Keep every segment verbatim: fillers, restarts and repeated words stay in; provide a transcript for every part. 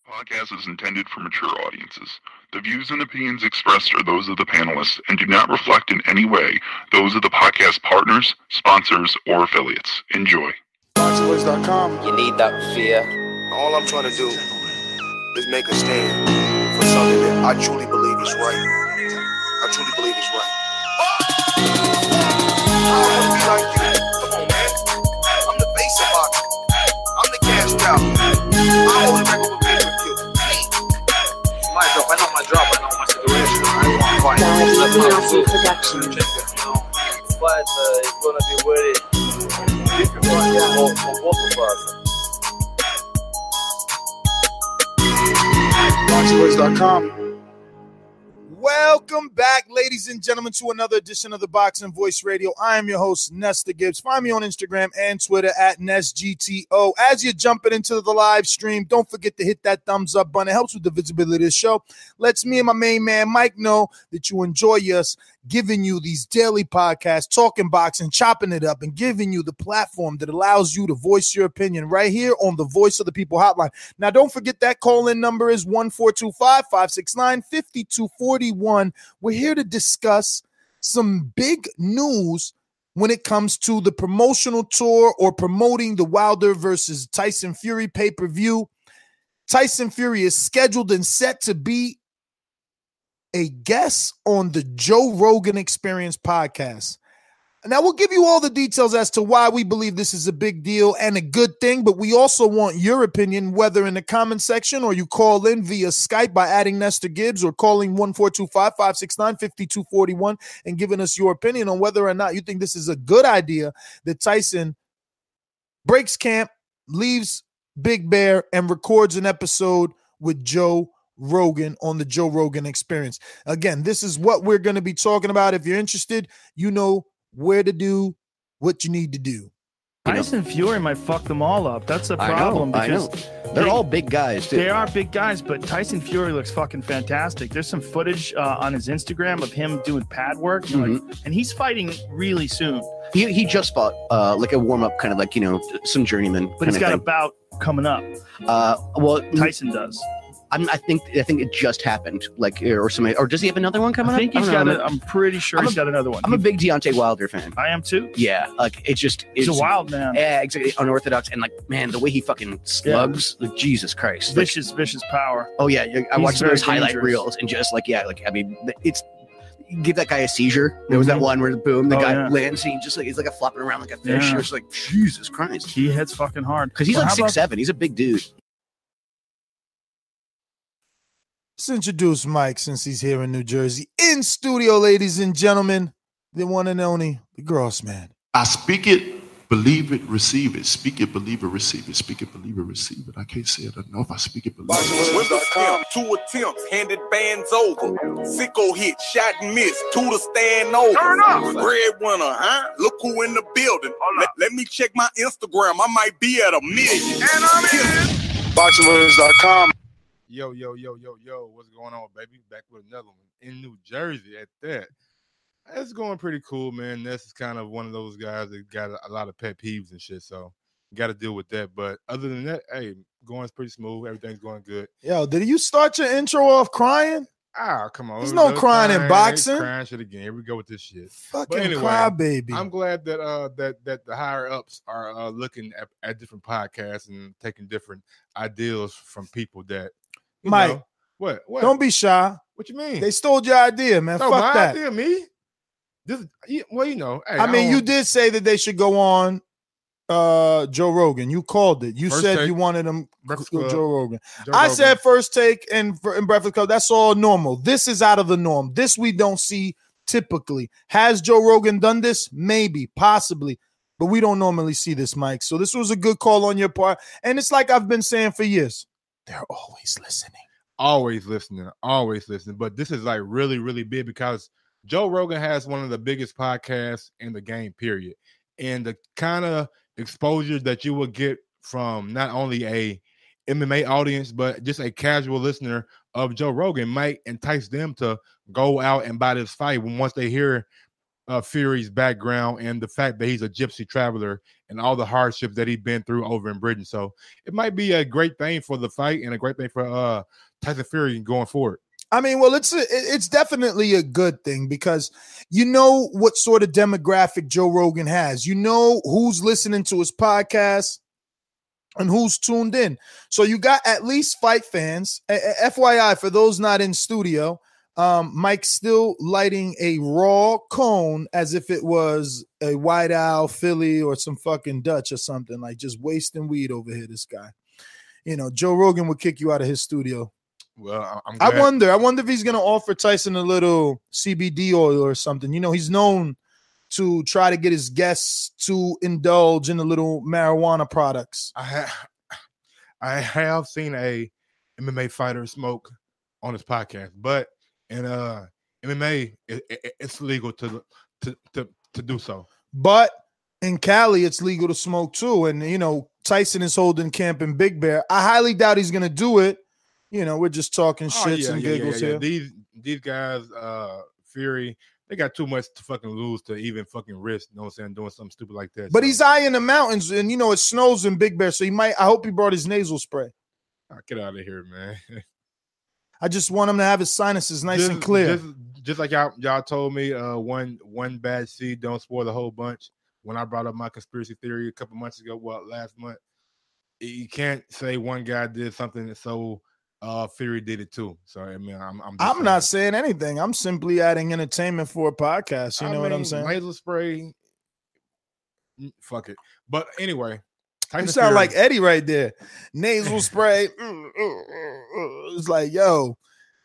Podcast is intended for mature audiences. The views and opinions expressed are those of the panelists and do not reflect in any way those of the podcast partners, sponsors, or affiliates. Enjoy. box boys dot com. You need that fear. All I'm trying to do is make a stand for something that I truly believe is right. I truly believe is right. I want to be like you. Come on, man. I'm the face of boxing. I'm the cash cow. I hold the record with pay per view. My drop, I know my drop, I know my situation. I don't want to fight. Live Nazi Production. But uh, it's gonna be very difficult for, for both of us. box boys dot com. Welcome back, ladies and gentlemen, to another edition of the Boxing Voice Radio. I am your host, Nestor Gibbs. Find me on Instagram and Twitter at NestGTO. As you're jumping into the live stream, don't forget to hit that thumbs up button. It helps with the visibility of the show. Lets me and my main man, Mike, know that you enjoy us giving you these daily podcasts, talking boxing, chopping it up, and giving you the platform that allows you to voice your opinion right here on the Voice of the People hotline. Now, don't forget that call-in number is one four two five, five six nine, five two four one. We're here to discuss some big news when it comes to the promotional tour or promoting the Wilder versus Tyson Fury pay-per-view. Tyson Fury is scheduled and set to be a guest on the Joe Rogan Experience podcast. Now, we'll give you all the details as to why we believe this is a big deal and a good thing, but we also want your opinion, whether in the comment section or you call in via Skype by adding Nestor Gibbs or calling one four two five, five six nine, five two four one and giving us your opinion on whether or not you think this is a good idea that Tyson breaks camp, leaves Big Bear, and records an episode with Joe Rogan on the Joe Rogan Experience. Again, this is what we're going to be talking about. If you're interested, you know where to do what you need to do. Tyson Fury might fuck them all up. That's a problem. I know, because I know. They're they, all big guys, too. They are big guys, but Tyson Fury looks fucking fantastic. There's some footage uh, on his Instagram of him doing pad work, you know, Mm-hmm. like, and he's fighting really soon. He he just fought uh, like a warm up, kind of like, you know, some journeyman. But he's got thing. a bout coming up. Uh, well, Tyson does. I'm, I think I think it just happened, like, or somebody, or does he have another one coming I think up? he's I got. don't A, know. I'm pretty sure I'm he's a- got another one. I'm a big Deontay Wilder fan. I am too. Yeah, like it's just it's, He's a wild man. Yeah, exactly, unorthodox, and like, man, the way he fucking slugs, like, Jesus Christ, like, Vicious, vicious power. oh yeah, yeah, I He's watched some of those very highlight dangerous. reels, and just like, yeah, like, I mean, it's. Give that guy a seizure. There was that Mhm. one where boom, the Oh, guy yeah. lands, and he just like he's like a flopping around like a fish. Yeah. It's like, Jesus Christ, He hits fucking hard because he's Well, like how six about- seven. He's a big dude. Let's introduce Mike since he's here in New Jersey. In studio, ladies and gentlemen, the one and only, the Gross Man. I speak it, believe it, receive it. Speak it, believe it, receive it. Speak it, believe it, receive it. I can't say it enough. I speak it, believe it. With the stamp, two attempts, handed bands over. Sicko hit, shot and miss, two to stand over. Turn up. Breadwinner, huh? Look who in the building. Let, let me check my Instagram. I might be at a million. And I'm in. box boys dot com. Yo, yo, yo, yo, yo, what's going on, baby? Back with another one in New Jersey at that. It's going pretty cool, man. Ness is kind of one of those guys that got a, a lot of pet peeves and shit, so got to deal with that. But other than that, hey, going pretty smooth. Everything's going good. Yo, did you start your intro off crying? Ah, come on. There's Here we no go. crying in boxing. Crying shit again. Here we go with this shit. Fucking anyway, crybaby. I'm glad that uh that that the higher ups are uh, looking at, at different podcasts and taking different ideas from people that you Mike, know, what what Don't be shy. what you mean? They stole your idea, man. No, Fuck my that. idea, me. This, yeah, well, you know. Hey, I mean, you don't- did say that they should go on uh, Joe Rogan. You called it. You First said Take, you wanted them Breakfast go Club, Joe Rogan. Joe I Rogan. said First Take and in Breakfast Club. That's all normal. This is out of the norm. This we don't see typically. Has Joe Rogan done this? Maybe, possibly, but we don't normally see this, Mike. So this was a good call on your part. And it's like I've been saying for years. They're always listening. always listening, always listening. But this is like really, really big because Joe Rogan has one of the biggest podcasts in the game, period. And the kind of exposure that you will get from not only a M M A audience, but just a casual listener of Joe Rogan might entice them to go out and buy this fight when once they hear uh, Fury's background and the fact that he's a gypsy traveler and all the hardships that he's been through over in Britain. So it might be a great thing for the fight and a great thing for uh, Tyson Fury going forward. I mean, well, it's a, it's definitely a good thing because you know what sort of demographic Joe Rogan has. You know who's listening to his podcast and who's tuned in. So you got at least fight fans. F Y I, for those not in studio, um, Mike's still lighting a raw cone as if it was a White Owl, Philly, or some fucking Dutch or something, like just wasting weed over here, this guy. You know, Joe Rogan would kick you out of his studio. Well, I'm I wonder. I wonder if he's going to offer Tyson a little C B D oil or something. You know, he's known to try to get his guests to indulge in the little marijuana products. I have, I have seen a M M A fighter smoke on his podcast, but in uh, M M A, it, it, it's legal to, to to to do so. But in Cali, it's legal to smoke too. And, you know, Tyson is holding camp in Big Bear. I highly doubt he's going to do it. You know, we're just talking shits Oh, yeah, and yeah, giggles yeah, yeah. here. These these guys, uh, Fury, they got too much to fucking lose to even fucking risk. You know what I'm saying? Doing something stupid like that. But so. he's high in the mountains, and you know it snows in Big Bear, so he might. I hope he brought his nasal spray. Oh, get out of here, man. I just want him to have his sinuses nice just, and clear. Just, just like y'all, y'all told me, uh, one one bad seed don't spoil the whole bunch. When I brought up my conspiracy theory a couple months ago, what last month, you can't say one guy did something so. Uh, Fury did it too. So I mean, I'm I'm, I'm saying. not saying anything. I'm simply adding entertainment for a podcast. You I know mean, what I'm saying? Nasal spray, fuck it. But anyway, you sound Fury, like Eddie right there. Nasal spray. It's like, yo,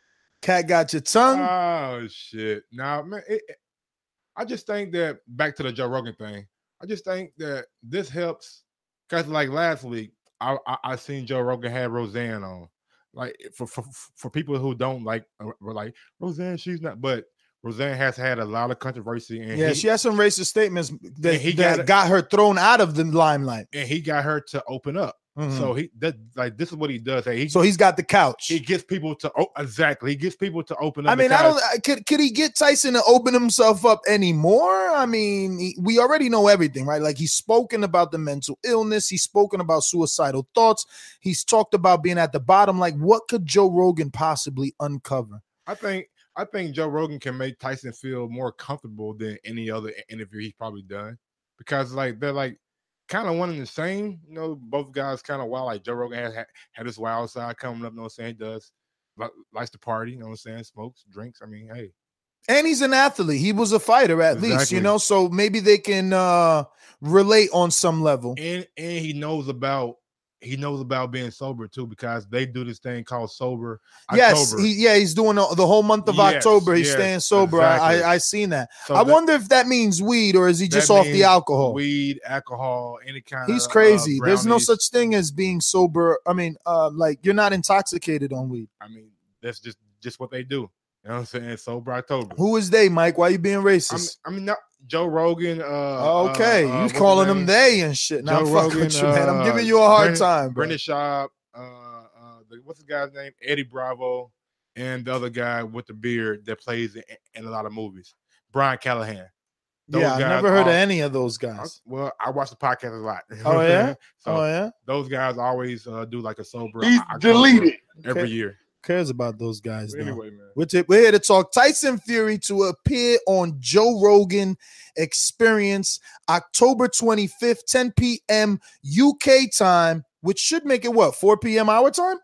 cat got your tongue. Oh shit! Now, man, it, it, I just think that back to the Joe Rogan thing. I just think that this helps because, like last week, I, I I seen Joe Rogan had Roseanne on. Like for, for for people who don't like, were like Roseanne, she's not. But Roseanne has had a lot of controversy, and yeah, he, she has some racist statements that, he that got, got her thrown out of the limelight, and he got her to open up. Mm-hmm. So he that like this is what he does. Hey, he, so he's got the couch. He gets people to oh, exactly. He gets people to open up. I mean, I don't. Could could he get Tyson to open himself up anymore? I mean, he, we already know everything, right? Like he's spoken about the mental illness. He's spoken about suicidal thoughts. He's talked about being at the bottom. Like, what could Joe Rogan possibly uncover? I think I think Joe Rogan can make Tyson feel more comfortable than any other interview he's probably done because like they're like. Kind of one and the same, you know. Both guys kind of wild. Like Joe Rogan has had, had this wild side coming up. You know what I'm saying? He does like, likes to party. You know what I'm saying? Smokes, drinks. I mean, hey. And he's an athlete. He was a fighter at exactly. least, you know. So maybe they can uh, relate on some level. And and he knows about he knows about being sober too because they do this thing called sober. Yes, he, yeah, he's doing the, the whole month of yes, October. He's yes, staying sober. Exactly. I I seen that. So I that, wonder if that means weed or is he just off the alcohol? Weed, alcohol, any kind. He's of, crazy. Uh, There's no such thing as being sober. I mean, uh, like you're not intoxicated on weed. I mean, that's just just what they do. You know what I'm saying? Sober October. Who is they, Mike? Why you being racist? I mean, I mean not Joe Rogan. Uh, okay, uh, you calling them they and shit. Now Joe fuck Rogan, with you, man. I'm uh, giving you a hard Brendan, time, bro. Brendan Schaub, uh, uh, the, what's the guy's name? Eddie Bravo, and the other guy with the beard that plays in, in a lot of movies, Brian Callahan. Those yeah, I never heard are, of any of those guys. Well, I watch the podcast a lot. Oh yeah, so oh yeah. Those guys always uh, do like a sober. He's deleted every okay. year. Cares about those guys. Anyway, man. We're, t- we're here to talk Tyson Fury to appear on Joe Rogan Experience October twenty-fifth, ten p.m. U K time, which should make it what, four p.m. our time?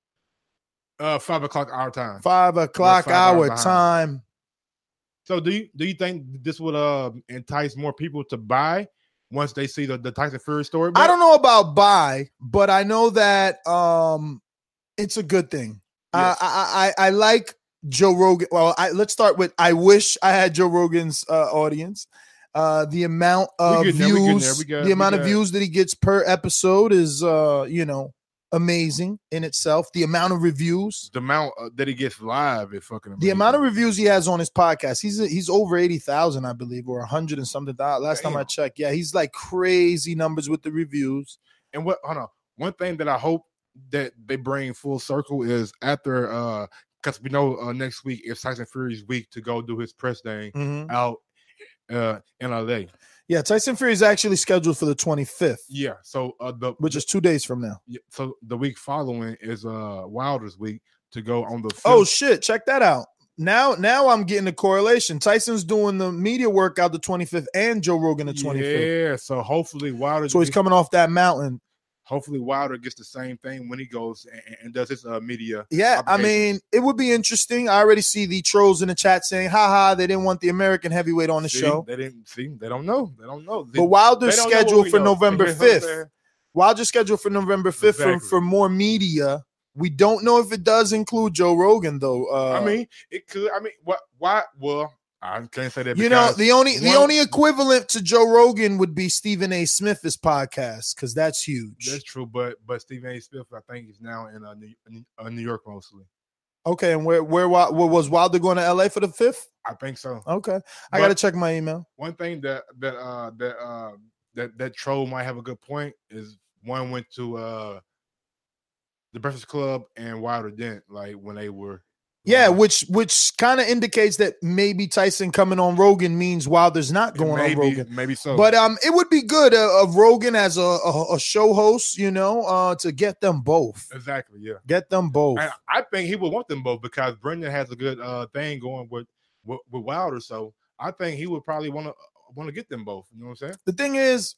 Uh, five o'clock our time. Five o'clock five our time. So do you do you think this would uh entice more people to buy once they see the, the Tyson Fury story? I don't know about buy, but I know that um it's a good thing. Yes. Uh, I, I I like Joe Rogan. Well, I, let's start with I wish I had Joe Rogan's uh, audience. Uh, the amount of views, got, the amount got. of views that he gets per episode is, uh, you know, amazing in itself. The amount of reviews, the amount uh, that he gets live is fucking amazing. The amount of reviews he has on his podcast, he's he's over eighty thousand, I believe, or a hundred and something. Last Damn. time I checked, yeah, he's like crazy numbers with the reviews. And what? Hold on. One thing that I hope that they bring full circle is after uh because we know uh, next week is Tyson Fury's week to go do his press thing mm-hmm. out uh, in L A. Yeah, Tyson Fury is actually scheduled for the twenty-fifth. Yeah, so uh, the which is two days from now. Yeah, so the week following is uh Wilder's week to go on the. fifth. Oh shit! Check that out. Now, now I'm getting a correlation. Tyson's doing the media workout the twenty-fifth, and Joe Rogan the twenty-fifth. Yeah, so hopefully Wilder. So he's coming off that mountain. Hopefully Wilder gets the same thing when he goes and, and does his uh, media. Yeah, I mean, it would be interesting. I already see the trolls in the chat saying, haha, they didn't want the American heavyweight on the see, show. They didn't see. They don't know. They don't know. They, but Wilder's scheduled for know. November fifth. Wilder's scheduled for November fifth Exactly. for, for more media. We don't know if it does include Joe Rogan, though. Uh, I mean, it could. I mean, what? Why? Well, I can't say that. You know, the only one, the only equivalent to Joe Rogan would be Stephen A. Smith's podcast, because that's huge. That's true, but but Stephen A. Smith, I think, is now in uh, New, uh, New York mostly. Okay, and where where where was Wilder going to L A for the fifth? I think so. Okay, I got to check my email. One thing that that uh that uh that that troll might have a good point is one went to uh the Breakfast Club and Wilder didn't, like when they were. Yeah, which which kind of indicates that maybe Tyson coming on Rogan means Wilder's not going maybe, on Rogan. Maybe so. But um, it would be good uh, of Rogan as a, a a show host, you know, uh, to get them both. Exactly, yeah. Get them both. And I think he would want them both because Brendan has a good uh thing going with with, with Wilder, so I think he would probably want to want to get them both. You know what I'm saying? The thing is,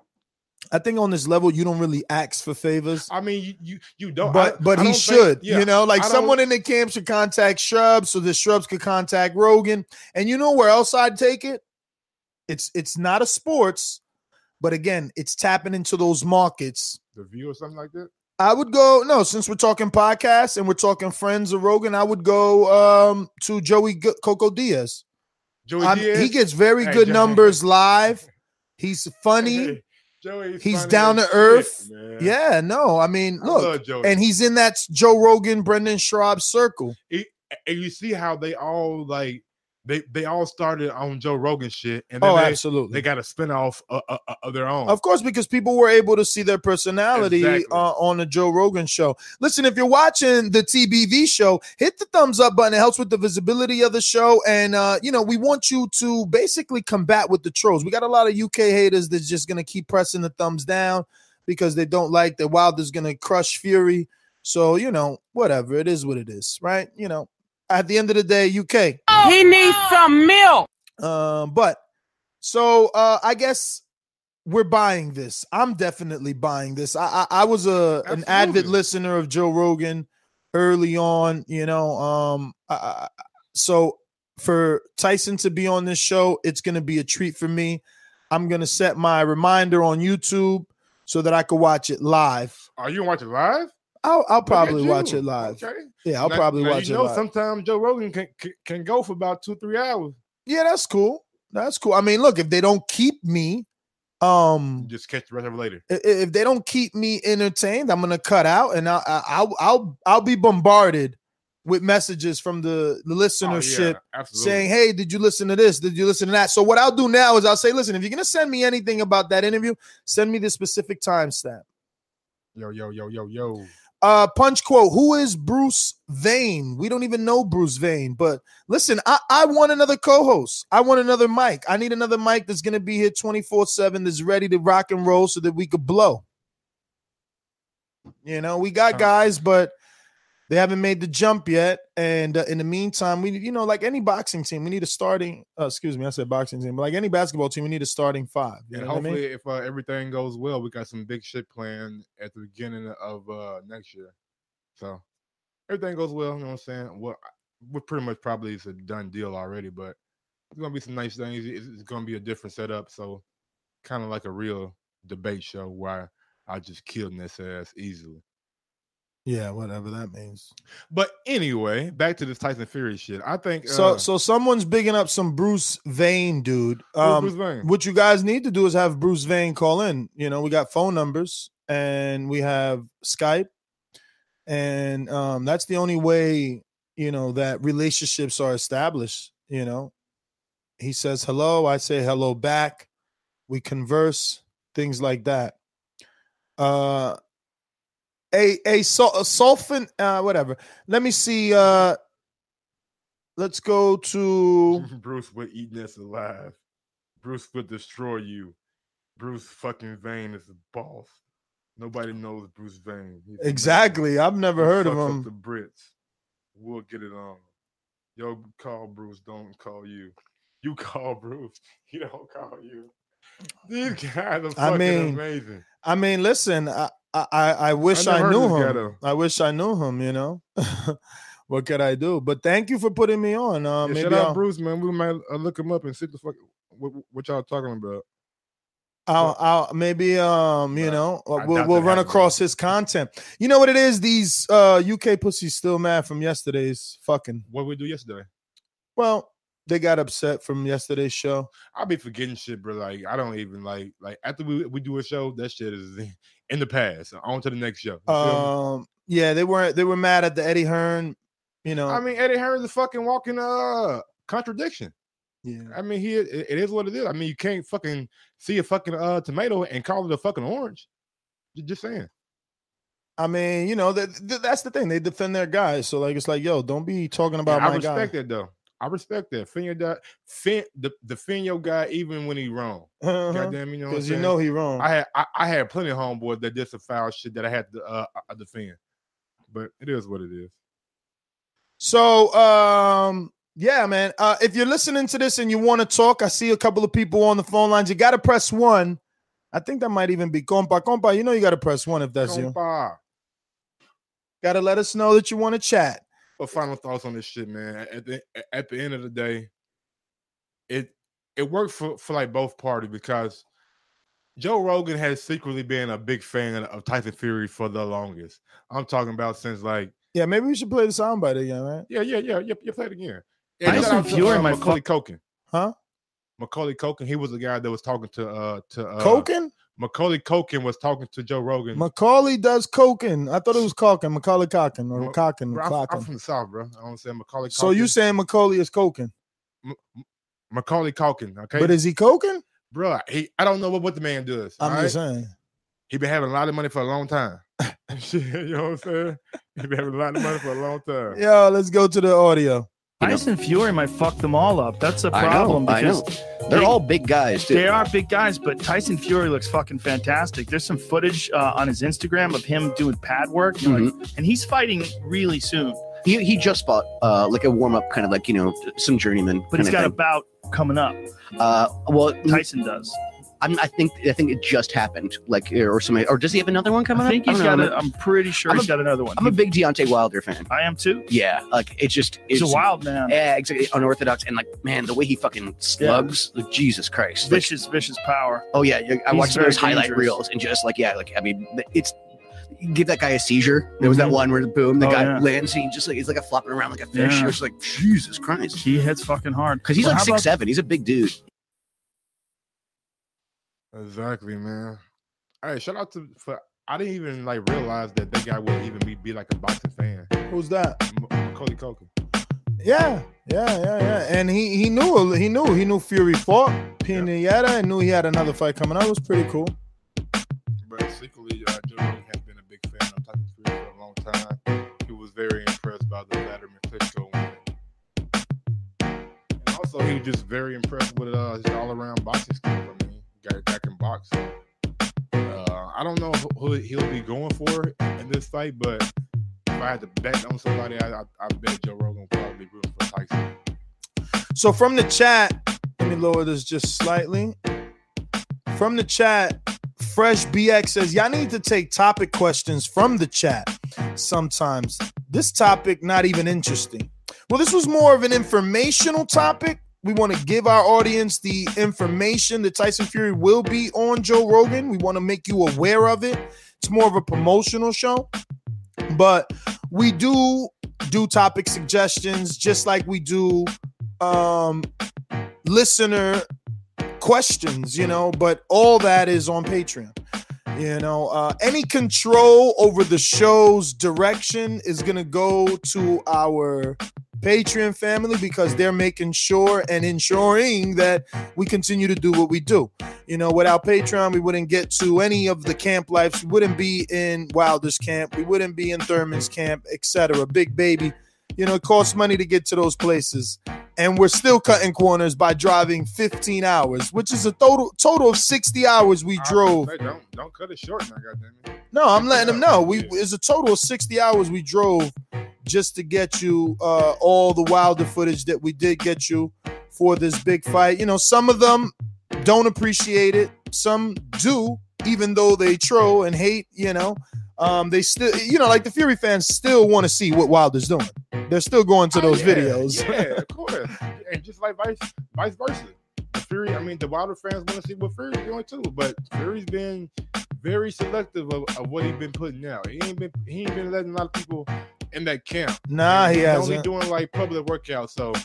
I think on this level, you don't really ask for favors. I mean, you you, you don't, but I, but I he don't should. Think, yeah, you know, like I someone in the camp should contact Shrubs so the Shrubs could contact Rogan. And you know where else I'd take it? It's it's not a sports, but again, it's tapping into those markets. The View or something like that. I would go no. Since we're talking podcasts and we're talking friends of Rogan, I would go um, to Joey G- Coco Diaz. Joey I'm, Diaz. He gets very hey, good Joey. numbers live. He's funny. Hey, Joey's he's funny down to shit, earth. man. Yeah, no, I mean, I look, love Joey. and he's in that Joe Rogan, Brendan Schaub circle. He, and you see how they all like they they all started on Joe Rogan shit, and then Oh, they, absolutely. they got a spinoff of, of, of their own. Of course, because people were able to see their personality Exactly. uh, on the Joe Rogan show. Listen, if you're watching the T B V show, hit the thumbs up button. It helps with the visibility of the show. And, uh, you know, we want you to basically combat with the trolls. We got a lot of U K haters that's just going to keep pressing the thumbs down because they don't like that Wilder's going to crush Fury. So, you know, whatever. It is what it is, right? You know, at the end of the day, U K. He needs some milk. Um, but so uh, I guess we're buying this. I'm definitely buying this. I I, I was a an avid listener of Joe Rogan early on. You know, um, I, I, so for Tyson to be on this show, it's going to be a treat for me. I'm going to set my reminder on YouTube so that I could watch it live. Are you gonna watch it live? I'll I'll Look probably at watch you. it live. Okay. Yeah, I'll Now- probably now watch you it know, live. sometimes Joe Rogan can, can can go for about two three hours. Yeah, that's cool. That's cool. I mean, look, if they don't keep me, um, Just catch the rest of it later. i- if they don't keep me entertained, I'm gonna cut out, and I'll I'll I'll, I'll be bombarded with messages from the, the listenership absolutely. saying, "Hey, did you listen to this? Did you listen to that?" So what I'll do now is I'll say, "Listen, if you're gonna send me anything about that interview, send me the specific timestamp." Yo yo yo yo yo. Uh, punch quote, who is Bruce Vane? We don't even know Bruce Vane, but listen, I, I want another co-host. I want another mic. I need another mic that's going to be here twenty-four seven, that's ready to rock and roll so that we could blow. You know, we got guys, but they haven't made the jump yet. And uh, in the meantime, we, you know, like any boxing team, we need a starting, uh, excuse me, I said boxing team, but like any basketball team, we need a starting five. You And know what I mean? hopefully, if uh, everything goes well, we got some big shit planned at the beginning of uh, next year. So everything goes well. You know what I'm saying? Well, we're pretty much probably it's a done deal already, but it's gonna be some nice things. It's, it's gonna be a different setup, so kind of like a real debate show where I just killed this ass easily. Yeah, whatever that means. But anyway, back to this Tyson Fury shit. I think So, uh, so someone's bigging up some Bruce Vane, dude. Um, Bruce Vane? What you guys need to do is have Bruce Vane call in. You know, we got phone numbers and we have Skype, and um, that's the only way, you know, that relationships are established. You know, he says hello, I say hello back, we converse, things like that. Uh, a a, sul- a sulfan, uh, whatever. Let me see. Uh, let's go to Bruce would eat this alive. Bruce would destroy you. Bruce fucking Vane is the boss. Nobody knows Bruce Vane. He's exactly. I've never he heard of fucks him. Up the Brits. We'll get it on. Yo, call Bruce. Don't call you. You call Bruce. He don't call you. These guys are fucking I mean, amazing. I mean, listen. I I, I wish I I, never knew heard this him. guy, I wish I knew him. You know. What could I do? But thank you for putting me on. Uh, Yeah, maybe shout out I'll, Bruce, man. We might uh, look him up and see the fuck what, what y'all talking about. I'll, I'll maybe um you know I we'll doubt we'll that run happens. across his content. You know what it is? These uh U K pussies still mad from yesterday's fucking. What we do yesterday? Well, they got upset from yesterday's show. I'll be forgetting shit, bro. Like I don't even like like after we, we do a show, that shit is in the past. On to the next show. You feel me? Um, yeah, they were they were mad at the Eddie Hearn. You know, I mean, Eddie Hearn's a fucking walking uh contradiction. yeah. I mean, he it, it is what it is. I mean, you can't fucking see a fucking uh tomato and call it a fucking orange. J- Just saying. I mean, you know that th- that's the thing. They defend their guys, so like it's like, yo, don't be talking about Yeah, I my respect guy. that though. I respect that. Defend your guy, fin, the, defend your guy even when he wrong. Uh-huh. Goddamn, you know, what I'm Because you saying? know he wrong. I had I, I had plenty of homeboys that did some foul shit that I had to uh, uh, defend. But it is what it is. So, um, yeah, man. Uh, if you're listening to this and you want to talk, I see a couple of people on the phone lines. You got to press one. I think that might even be compa. Compa, you know you got to press one if that's you. Compa. Got to let us know that you want to chat. But final thoughts on this shit, man. At the at the end of the day, it it worked for, for like both parties because Joe Rogan has secretly been a big fan of Tyson Fury for the longest. I'm talking about since like Yeah, maybe we should play the soundbite again, right? yeah, yeah, yeah, yeah. You play it again. Tyson shout out to, Fury, uh, my Macaulay fu- Culkin. Huh? Macaulay Culkin. He was the guy that was talking to uh to uh, Coken? Macaulay Culkin was talking to Joe Rogan. Macaulay does coken. I thought it was Calkin. Macaulay Calkin or Ma- Calkin. Bro, I'm, I'm Calkin. from the South, bro. I don't say Macaulay. So you Culkin. saying Macaulay is coken? M- M- Macaulay Culkin? Okay, But is he coken? bro, he I don't know what, what the man does. I'm all just right? saying. He been having a lot of money for a long time. Shit, you know what I'm saying? He been having a lot of money for a long time. Yo, let's go to the audio. Tyson Fury might fuck them all up. That's a I know, problem I because know. They're they- all big guys, too. They are big guys, but Tyson Fury looks fucking fantastic. There's some footage uh, on his Instagram of him doing pad work, you know, Mm-hmm. like- and he's fighting really soon. He he just fought uh, like a warm up, kind of like, you know, some journeyman. But he's kinda got a thing. bout coming up. Uh, well, Tyson does. I'm, I think I think it just happened, like or somebody, or does he have another one coming I think up? he's I don't got. know. A, I'm pretty sure I'm he's a- got another one. I'm a big Deontay Wilder fan. I am too. Yeah, like it's just it's He's a wild man. Yeah, exactly. Unorthodox and like man, the way he fucking slugs, like, Jesus Christ. Like, Vicious, vicious power. oh yeah, you- I He's watched very those highlight dangerous. reels and just like yeah, like I mean, it's give that guy a seizure. There was Mhm. that one where boom, the Oh, guy yeah. lands and he just like he's like a flopping around like a fish. Yeah. It's like Jesus Christ, He hits fucking hard because he's Well, like how six about- seven. He's a big dude. Exactly, man. Hey, shout out to for I didn't even like realize that that guy would even be, be like a boxing fan. Who's that? M- Macaulay Culkin. Yeah, yeah, yeah, yeah. And he he knew he knew he knew Fury fought Pineda and knew he had another fight coming up. It was pretty cool. But secretly, uh, Joe Rogan has been a big fan of Tyson Fury for a long time. He was very impressed by the Vladimir Klitschko win. And also, he was just very impressed with uh, his all-around boxing skills. I mean, guy that can box. Uh, I don't know who he'll be going for in this fight, but if I had to bet on somebody, I, I, I bet Joe Rogan will probably be rooting for Tyson. So from the chat, let me lower this just slightly. From the chat, Fresh B X says, y'all need to take topic questions from the chat sometimes. This topic, not even interesting. Well, this was more of an informational topic. We want to give our audience the information that Tyson Fury will be on Joe Rogan. We want to make you aware of it. It's more of a promotional show. But we do do topic suggestions just like we do um, listener questions, you know, but all that is on Patreon. You know, uh, any control over the show's direction is going to go to our Patreon family because they're making sure and ensuring that we continue to do what we do. You know, without Patreon, we wouldn't get to any of the camp lives. We wouldn't be in Wilder's camp. We wouldn't be in Thurman's camp, et cetera. Big Baby You know, it costs money to get to those places. And we're still cutting corners by driving fifteen hours, which is a total total of sixty hours we I drove. Say, don't don't cut it short now, goddamn it. No, I'm letting them know. We it's a total of sixty hours we drove just to get you uh, all the Wilder footage that we did get you for this big fight. You know, some of them don't appreciate it. Some do, even though they troll and hate, you know. Um, they still, you know, like the Fury fans still want to see what Wilder's doing. They're still going to those oh, yeah, videos. Yeah, of course. And just like vice, vice versa. The Fury, I mean, the Wilder fans want to see what Fury's doing too. But Fury's been very selective of, of what he's been putting out. He ain't been he ain't been letting a lot of people in that camp. Nah, he he's hasn't. only doing like public workouts. So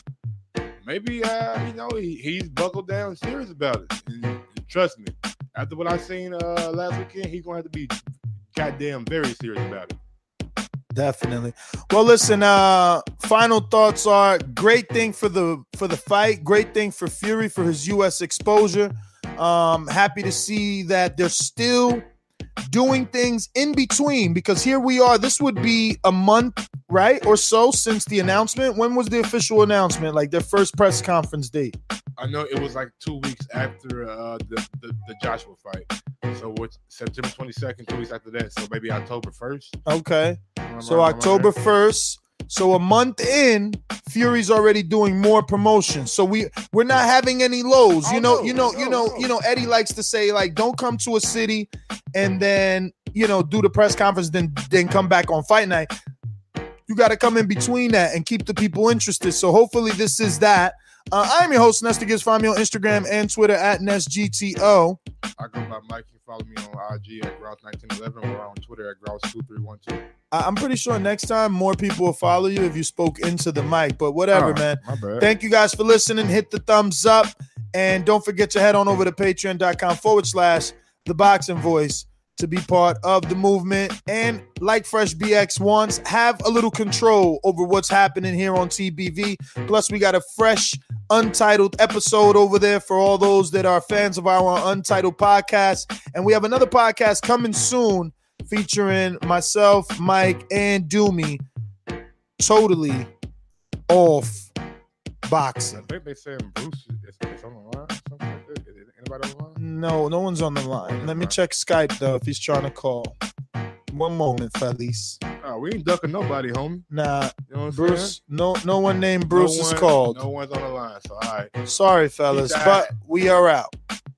maybe uh, you know, he, he's buckled down and serious about it. And, and trust me, after what I seen uh last weekend, he's gonna have to be goddamn very serious about it. Definitely. Well, listen, uh final thoughts are great thing for the for the fight, great thing for Fury for his U S exposure. Um happy to see that they're still doing things in between, because here we are. This would be a month, right, or so since the announcement. When was the official announcement, like their first press conference date? I know it was like two weeks after uh, the, the the Joshua fight. So what's September twenty-second, two weeks after that. So maybe October first. Okay. Am So I- am I October right? first. So a month in, Fury's already doing more promotion. So we we're not having any lows. You Oh, know, no, you know, no, you know, no. you know, Eddie likes to say, like, don't come to a city and then, you know, do the press conference, then then come back on fight night. You got to come in between that and keep the people interested. So hopefully this is that. Uh, I'm your host, Nestor Gibbs. Find me on Instagram and Twitter at NestGTO. I go by Mike. You follow me on I G at Grouse nineteen eleven or on Twitter at Grouse two three one two. I- I'm pretty sure next time more people will follow you if you spoke into the mic, but whatever, Oh, man. my bad. Thank you guys for listening. Hit the thumbs up. And don't forget to head on over to patreon.com forward slash the boxing voice to be part of the movement. And like Fresh B X wants, have a little control over what's happening here on T B V. Plus, we got a fresh Untitled episode over there for all those that are fans of our Untitled podcast. And we have another podcast coming soon featuring myself, Mike, and Doomy. Totally off boxing. I think they said Bruce is, is on the line. Something like that. Is anybody on the line? No, no one's on the line. Let me check Skype, though, if he's trying to call. One moment, fellas. Oh, we ain't ducking nobody, homie. Nah, You know what I'm Bruce, saying? no no one named Bruce No is one- called. No one's on the line, so all right. Sorry, fellas, Peace out. but we are out.